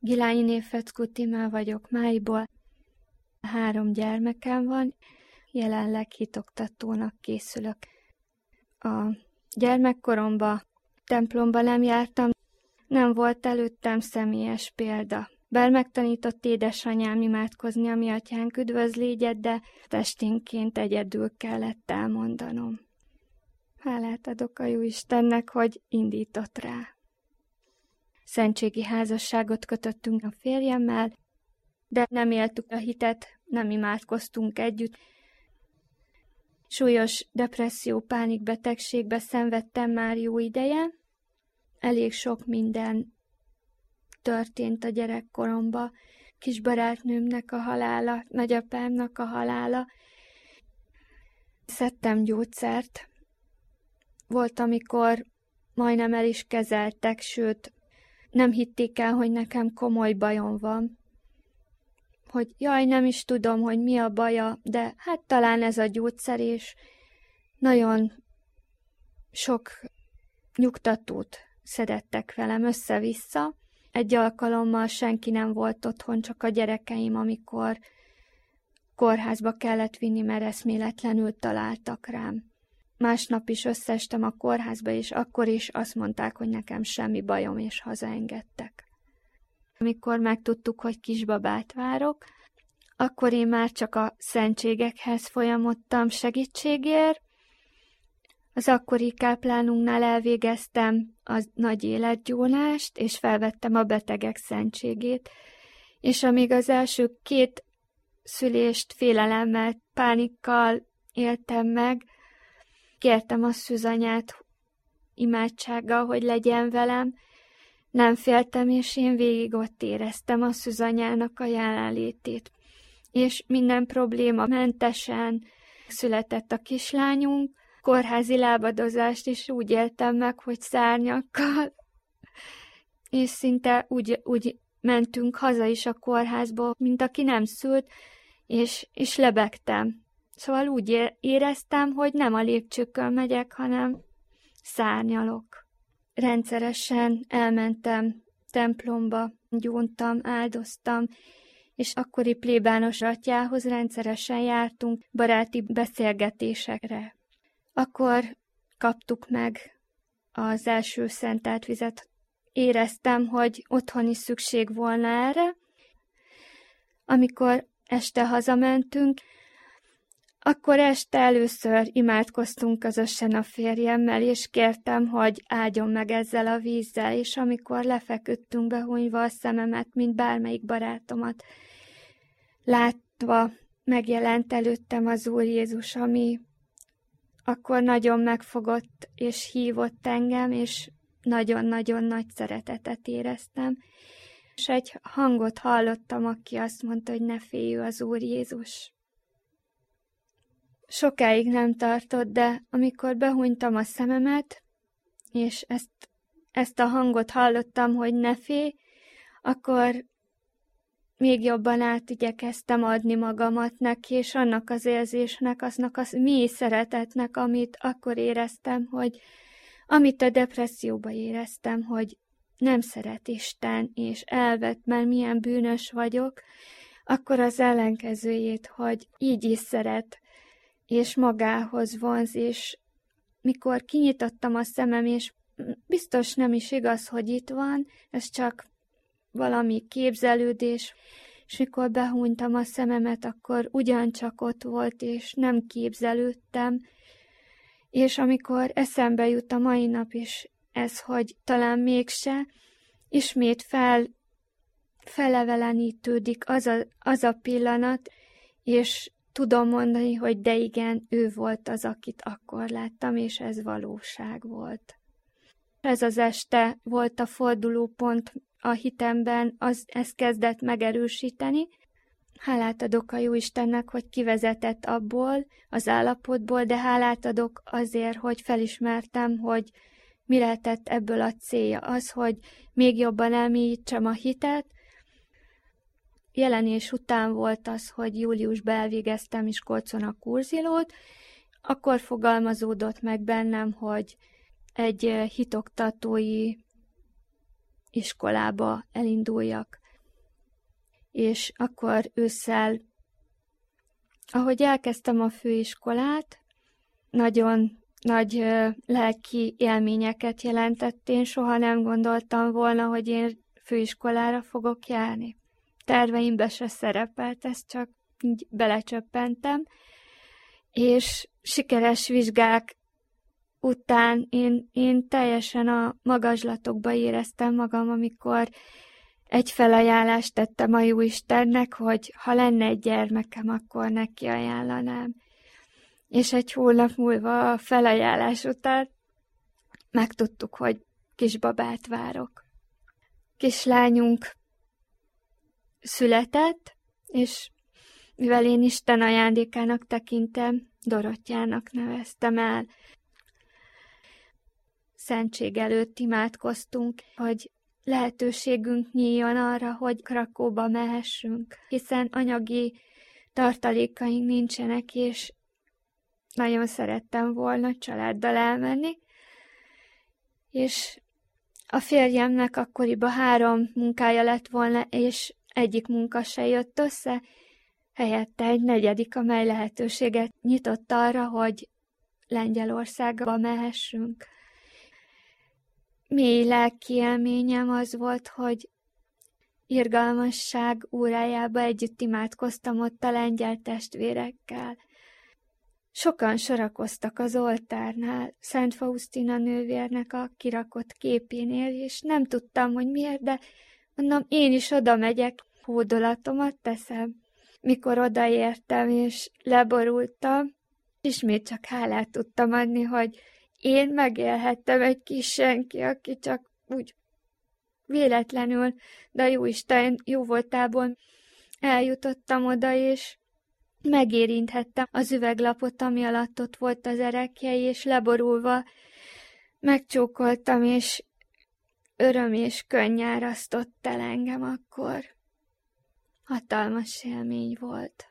Gilányi Névfeckó Tímea vagyok Máiból. 3 gyermekem van, jelenleg hitoktatónak készülök. A gyermekkoromban templomba nem jártam, nem volt előttem személyes példa. Bár megtanított édesanyám imádkozni a mi atyánk üdvözlégyet, de testénként egyedül kellett elmondanom. Hálát adok a Jóistennek, hogy indított rá. Szentségi házasságot kötöttünk a férjemmel, de nem éltük a hitet, nem imádkoztunk együtt. Súlyos depresszió, pánikbetegségbe szenvedtem már jó ideje. Elég sok minden történt a gyerekkoromban. Kisbarátnőmnek a halála, nagyapámnak a halála. Szedtem gyógyszert. Volt, amikor majdnem el is kezeltek, sőt, nem hitték el, hogy nekem komoly bajom van. Hogy jaj, nem is tudom, hogy mi a baja, de hát talán ez a gyógyszer, és nagyon sok nyugtatót szedettek velem össze-vissza. Egy alkalommal senki nem volt otthon, csak a gyerekeim, amikor kórházba kellett vinni, mert eszméletlenül találtak rám. Másnap is összeestem a kórházba, és akkor is azt mondták, hogy nekem semmi bajom, és hazaengedtek. Amikor megtudtuk, hogy kisbabát várok, akkor én már csak a szentségekhez folyamodtam segítségért. Az akkori káplánunknál elvégeztem a nagy életgyónást, és felvettem a betegek szentségét, és amíg az első 2 szülést félelemmel, pánikkal éltem meg, kértem a szűzanyát imádsággal, hogy legyen velem, nem féltem, és én végig ott éreztem a szűzanyának a jelenlétét. És minden probléma mentesen született a kislányunk, kórházi lábadozást is úgy éltem meg, hogy szárnyakkal, és szinte úgy mentünk haza is a kórházból, mint aki nem szült, és lebegtem. Szóval úgy éreztem, hogy nem a lépcsőkön megyek, hanem szárnyalok. Rendszeresen elmentem templomba, gyóntam, áldoztam, és akkori plébános atyához rendszeresen jártunk baráti beszélgetésekre. Akkor kaptuk meg az első szentelt vizet. Éreztem, hogy otthon is szükség volna erre. Amikor este hazamentünk, akkor este először imádkoztunk közösen a férjemmel, és kértem, hogy áldjon meg ezzel a vízzel, és amikor lefeküdtünk behunyva a szememet, mint bármelyik barátomat, látva megjelent előttem az Úr Jézus, ami akkor nagyon megfogott és hívott engem, és nagyon-nagyon nagy szeretetet éreztem. És egy hangot hallottam, aki azt mondta, hogy ne félj, az Úr Jézus. Sokáig nem tartott, de amikor behunytam a szememet, és ezt a hangot hallottam, hogy ne félj, akkor még jobban igyekeztem adni magamat neki, és annak az érzésnek, aznak a mély szeretetnek, amit akkor éreztem, hogy amit a depresszióban éreztem, hogy nem szeret Isten, és elvet, mert milyen bűnös vagyok, akkor az ellenkezőjét, hogy így is szeret, és magához vonz, és mikor kinyitottam a szemem, és biztos nem is igaz, hogy itt van, ez csak valami képzelődés, és mikor behunytam a szememet, akkor ugyancsak ott volt, és nem képzelődtem, és amikor eszembe jut a mai nap is ez, hogy talán mégse, ismét felevelenítődik az a pillanat, és tudom mondani, hogy de igen, ő volt az, akit akkor láttam, és ez valóság volt. Ez az este volt a fordulópont a hitemben, ez kezdett megerősíteni. Hálát adok a Jóistennek, hogy kivezetett abból, az állapotból, de hálát adok azért, hogy felismertem, hogy mi lehetett ebből a célja. Az, hogy még jobban elmélyítsem a hitet. Jelenés után volt az, hogy júliusban elvégeztem Miskolcon a kurzilót, akkor fogalmazódott meg bennem, hogy egy hitoktatói iskolába elinduljak. és akkor ősszel, ahogy elkezdtem a főiskolát, nagyon nagy lelki élményeket jelentett. Én soha nem gondoltam volna, hogy én főiskolára fogok járni. Terveimbe se szerepelt, ezt csak így belecsöppentem, és sikeres vizsgák után én teljesen a magazslatokba éreztem magam, amikor egy felajánlást tettem a Jóistennek, hogy ha lenne egy gyermekem, akkor neki ajánlanám. És egy hónap múlva a felajánlás után megtudtuk, hogy kisbabát várok. Kislányunk született, és mivel én Isten ajándékának tekintem, Dorottyának neveztem el. Szentség előtt imádkoztunk, hogy lehetőségünk nyíljon arra, hogy Krakóba mehessünk, hiszen anyagi tartalékaink nincsenek, és nagyon szerettem volna családdal elmenni. És a férjemnek akkoriban 3 munkája lett volna, és egyik munka se jött össze, helyette egy 4., amely lehetőséget nyitott arra, hogy Lengyelországba mehessünk. Mély lelki élményem az volt, hogy irgalmasság órájába együtt imádkoztam ott a lengyel testvérekkel. Sokan sorakoztak az oltárnál, Szent Faustina nővérnek a kirakott képénél, és nem tudtam, hogy miért, de mondom, én is oda megyek, hódolatomat teszem. Mikor odaértem és leborultam, ismét csak hálát tudtam adni, hogy én megélhettem egy kis senki, aki csak úgy véletlenül, de a Jóisten jó voltából eljutottam oda, és megérinthettem az üveglapot, ami alatt ott volt az erekje, és leborulva megcsókoltam, és öröm és könny árasztott el engem akkor. Hatalmas élmény volt.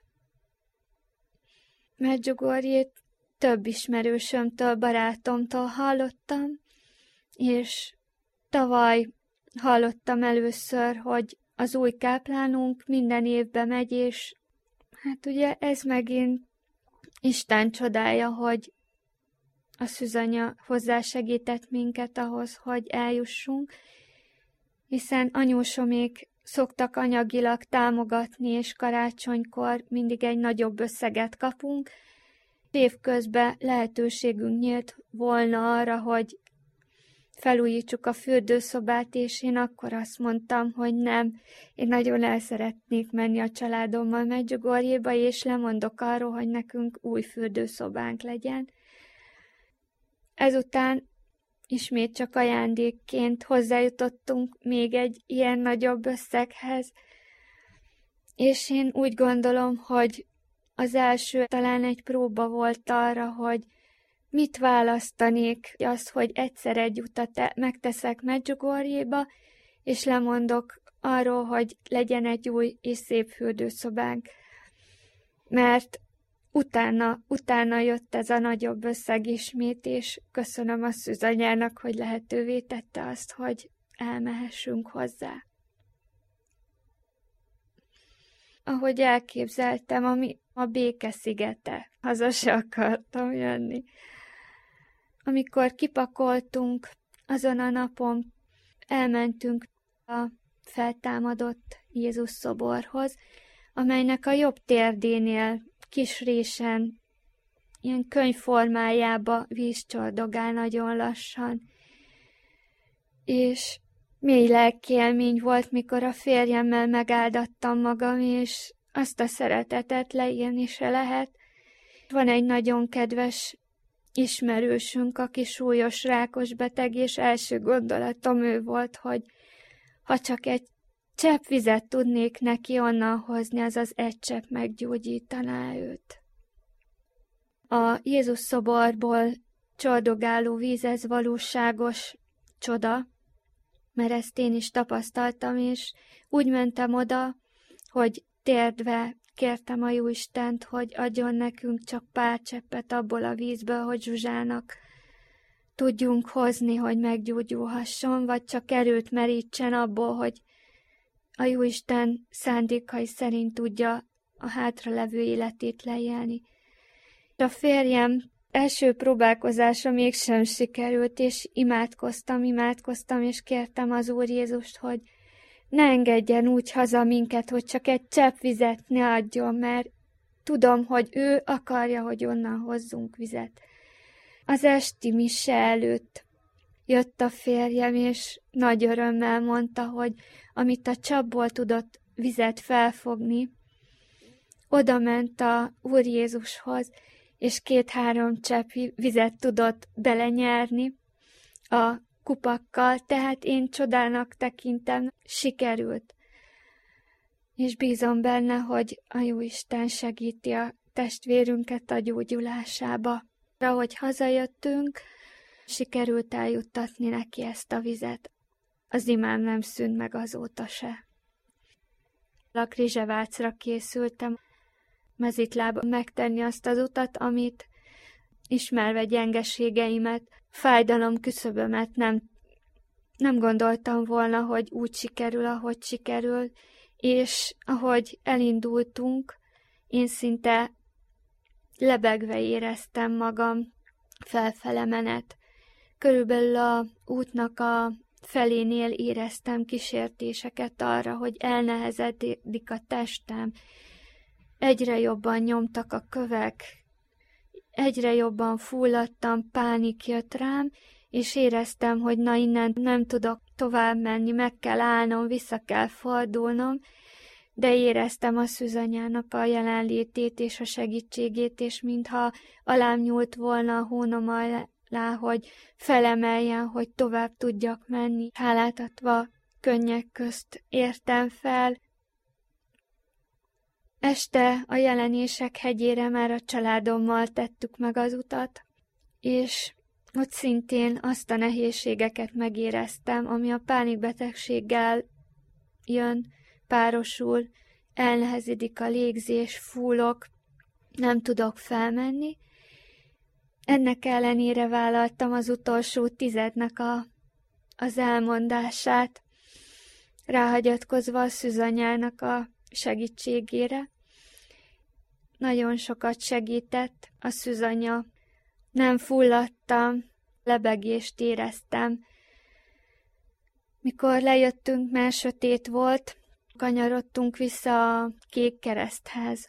Medjugorjét több ismerősömtől, barátomtól hallottam, és tavaly hallottam először, hogy az új káplánunk minden évben megy, és hát ugye ez megint Isten csodája, hogy a szűzanya hozzásegített minket ahhoz, hogy eljussunk, hiszen anyósomék szoktak anyagilag támogatni, és karácsonykor mindig egy nagyobb összeget kapunk. Évközben lehetőségünk nyílt volna arra, hogy felújítsuk a fürdőszobát, és én akkor azt mondtam, hogy nem, én nagyon el szeretnék menni a családommal Medjugorjéba, és lemondok arról, hogy nekünk új fürdőszobánk legyen. Ezután ismét csak ajándékként hozzájutottunk még egy ilyen nagyobb összeghez, és én úgy gondolom, hogy az első talán egy próba volt arra, hogy mit választanék, az, hogy egyszer egy utat megteszek Medjugorjéba, és lemondok arról, hogy legyen egy új és szép fürdőszobánk. Mert utána jött ez a nagyobb összeg ismét, és köszönöm a szűzanyának, hogy lehetővé tette azt, hogy elmehessünk hozzá. Ahogy elképzeltem, ami a Béke-szigete, haza se akartam jönni. Amikor kipakoltunk, azon a napon elmentünk a feltámadott Jézus szoborhoz, amelynek a jobb térdénél kis résen, ilyen könyvformájába vízcsordogál nagyon lassan. És mély lelkiélmény volt, mikor a férjemmel megáldattam magam, és azt a szeretetet leírni se lehet. Van egy nagyon kedves ismerősünk, aki súlyos rákos beteg, és első gondolatom ő volt, hogy ha csak egy csepp vizet tudnék neki onnan hozni, az egy csepp meggyógyítaná őt. A Jézus szoborból csordogáló víz, ez valóságos csoda, mert ezt én is tapasztaltam, és úgy mentem oda, hogy térdve kértem a Jóistent, hogy adjon nekünk csak pár cseppet abból a vízből, hogy Zsuzsának tudjunk hozni, hogy meggyógyulhasson, vagy csak erőt merítsen abból, hogy a Jóisten szándékai szerint tudja a hátralevő életét leélni. A férjem első próbálkozása mégsem sikerült, és imádkoztam, és kértem az Úr Jézust, hogy ne engedjen úgy haza minket, hogy csak egy csepp vizet ne adjon, mert tudom, hogy ő akarja, hogy onnan hozzunk vizet. Az esti mise előtt jött a férjem, és nagy örömmel mondta, hogy amit a csapból tudott vizet felfogni, oda ment a Úr Jézushoz, és 2-3 csepp vizet tudott belenyerni a kupakkal, tehát én csodának tekintem, sikerült. És bízom benne, hogy a Jóisten segíti a testvérünket a gyógyulásába. Ahogy hazajöttünk, sikerült eljuttatni neki ezt a vizet. Az imám nem szűnt meg azóta se. A Krizsevárcra készültem, Mezitlába megtenni azt az utat, amit ismerve gyengeségeimet, fájdalom küszöbömet nem gondoltam volna, hogy úgy sikerül, ahogy sikerül, és ahogy elindultunk, én szinte lebegve éreztem magam felfele menet. Körülbelül a útnak a felénél éreztem kísértéseket arra, hogy elnehezedik a testem. Egyre jobban nyomtak a kövek, egyre jobban fulladtam, pánik jött rám, és éreztem, hogy na innen nem tudok tovább menni, meg kell állnom, vissza kell fordulnom, de éreztem a szűzanyának a jelenlétét és a segítségét, és mintha alám nyúlt volna a hónom alá, hogy felemeljen, hogy tovább tudjak menni. Hálát adva könnyek közt értem fel. Este a Jelenések hegyére már a családommal tettük meg az utat, és ott szintén azt a nehézségeket megéreztem, ami a pánikbetegséggel jön, párosul, elnehezedik a légzés, fúlok, nem tudok felmenni. Ennek ellenére vállaltam az utolsó 10-nek az elmondását, ráhagyatkozva a szűzanyának a segítségére. Nagyon sokat segített a szűzanya. Nem fulladtam, lebegést éreztem. Mikor lejöttünk, már sötét volt, kanyarodtunk vissza a Kék Kereszthez.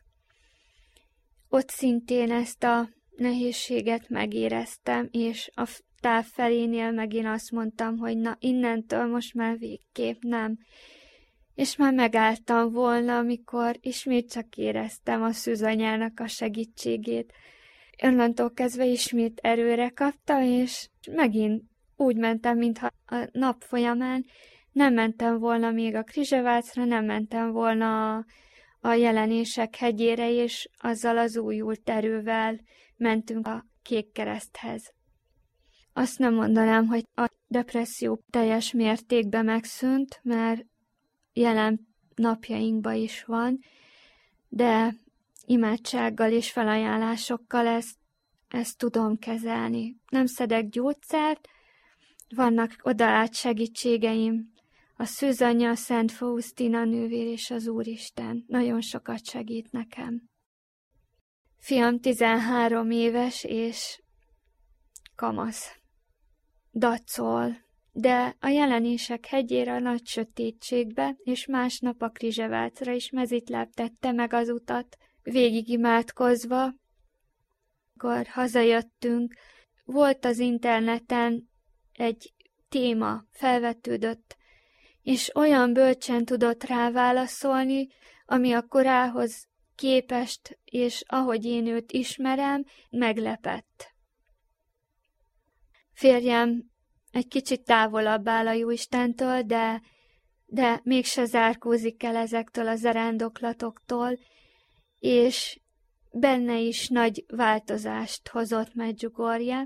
Ott szintén ezt a nehézséget megéreztem, és a táv felénél megint azt mondtam, hogy na, innentől most már végképp nem. És már megálltam volna, amikor ismét csak éreztem a szűzanyának a segítségét. Onnantól kezdve ismét erőre kaptam, és megint úgy mentem, mintha a nap folyamán nem mentem volna még a Krizsevárcra, nem mentem volna a Jelenések hegyére, és azzal az újult erővel mentünk a Kék Kereszthez. Azt nem mondanám, hogy a depresszió teljes mértékben megszűnt, mert jelen napjainkban is van, de imádsággal és felajánlásokkal ezt tudom kezelni. Nem szedek gyógyszert, vannak odaállt segítségeim, a szűzanya, a Szent Faustina nővér és az Úristen. Nagyon sokat segít nekem. Fiam 13 éves és kamasz. Dacol, de a Jelenések hegyére a nagy sötétségbe, és másnap a Krizsevárcra is Mezitláb tette meg az utat, végig imádkozva. Amikor hazajöttünk, volt az interneten egy téma, felvetődött, és olyan bölcsen tudott rá válaszolni, ami a korához képest, és ahogy én őt ismerem, meglepett. Férjem egy kicsit távolabb áll a Jóistentől, de mégse zárkózik el ezektől a zarándoklatoktól, és benne is nagy változást hozott Medjugorje.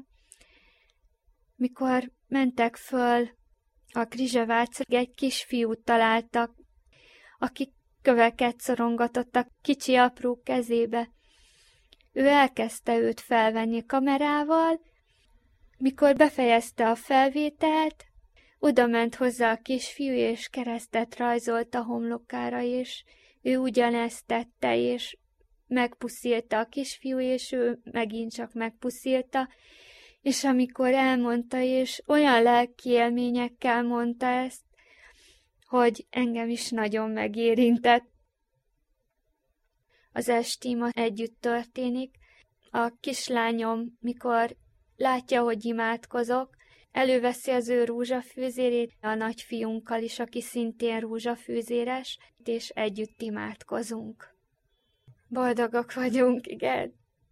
Mikor mentek föl a Krizsevárcra, egy kisfiút találtak, aki köveket szorongatott a kicsi apró kezébe. Ő elkezdte őt felvenni kamerával. Mikor befejezte a felvételt, oda ment hozzá a kisfiú, és keresztet rajzolt a homlokára, és ő ugyanezt tette, és megpuszilta a kisfiú, és ő megint csak megpuszilta, és amikor elmondta, és olyan lelki élményekkel mondta ezt, hogy engem is nagyon megérintett. Az estima együtt történik. A kislányom, mikor látja, hogy imádkozok, előveszi az ő rózsafűzérét, a nagyfiunkkal is, aki szintén rózsafűzéres, és együtt imádkozunk. Boldogok vagyunk, igen.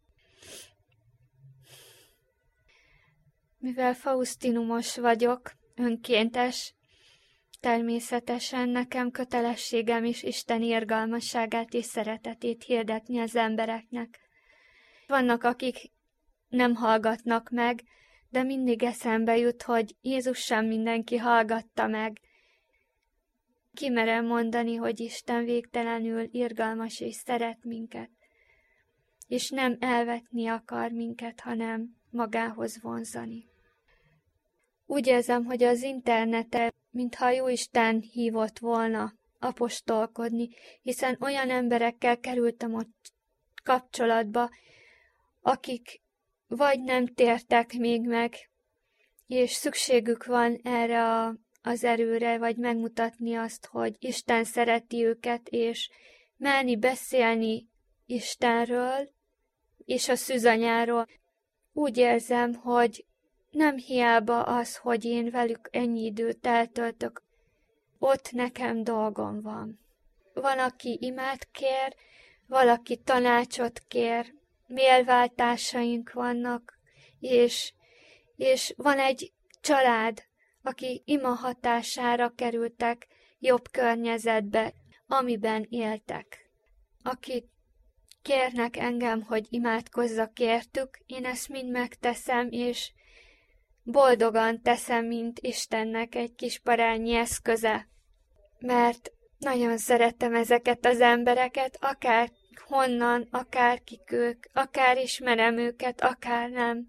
Mivel fausztinumos vagyok, önkéntes, természetesen nekem kötelességem is Isten irgalmasságát és szeretetét hirdetni az embereknek. Vannak, akik nem hallgatnak meg, de mindig eszembe jut, hogy Jézus sem mindenki hallgatta meg. Kimerem mondani, hogy Isten végtelenül irgalmas és szeret minket, és nem elvetni akar minket, hanem magához vonzani. Úgy érzem, hogy az interneten, mintha Jóisten hívott volna apostolkodni, hiszen olyan emberekkel kerültem ott kapcsolatba, akik vagy nem tértek még meg, és szükségük van erre az erőre, vagy megmutatni azt, hogy Isten szereti őket, és merni beszélni Istenről, és a szűzanyáról. Úgy érzem, hogy nem hiába az, hogy én velük ennyi időt eltöltök, ott nekem dolgom van. Van, aki imát kér, valaki tanácsot kér, mélváltásaink vannak, és van egy család, aki ima hatására kerültek jobb környezetbe, amiben éltek. Akik kérnek engem, hogy imádkozzak értük, én ezt mind megteszem, és boldogan teszem, mint Istennek egy kis parányi eszköze. Mert nagyon szeretem ezeket az embereket, akár honnan, akár kik ők, akár ismerem őket, akár nem.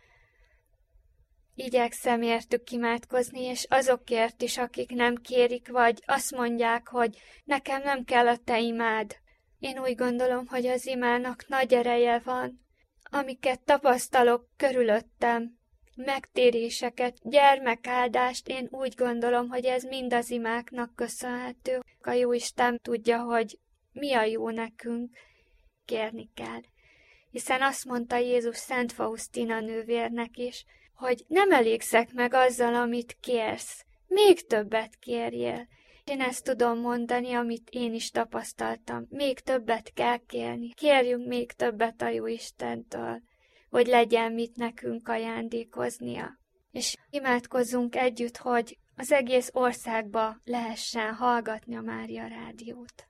Igyekszem értük imádkozni, és azokért is, akik nem kérik, vagy azt mondják, hogy nekem nem kell a te imád. Én úgy gondolom, hogy az imának nagy ereje van, amiket tapasztalok körülöttem, megtéréseket, gyermekáldást, én úgy gondolom, hogy ez mind az imáknak köszönhető. A Jóisten tudja, hogy mi a jó nekünk, kérni kell. Hiszen azt mondta Jézus Szent Fausztina nővérnek is, hogy nem elégszek meg azzal, amit kérsz, még többet kérjél. Én ezt tudom mondani, amit én is tapasztaltam. Még többet kell kérni. Kérjünk még többet a Jóistentől, hogy legyen mit nekünk ajándékoznia. És imádkozzunk együtt, hogy az egész országba lehessen hallgatni a Mária Rádiót.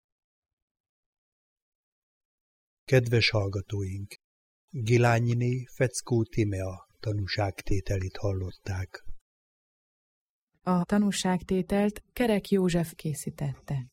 Kedves hallgatóink! Gilányiné Feckó Tímea tanúságtételét hallották. A tanúságtételt Kerek József készítette.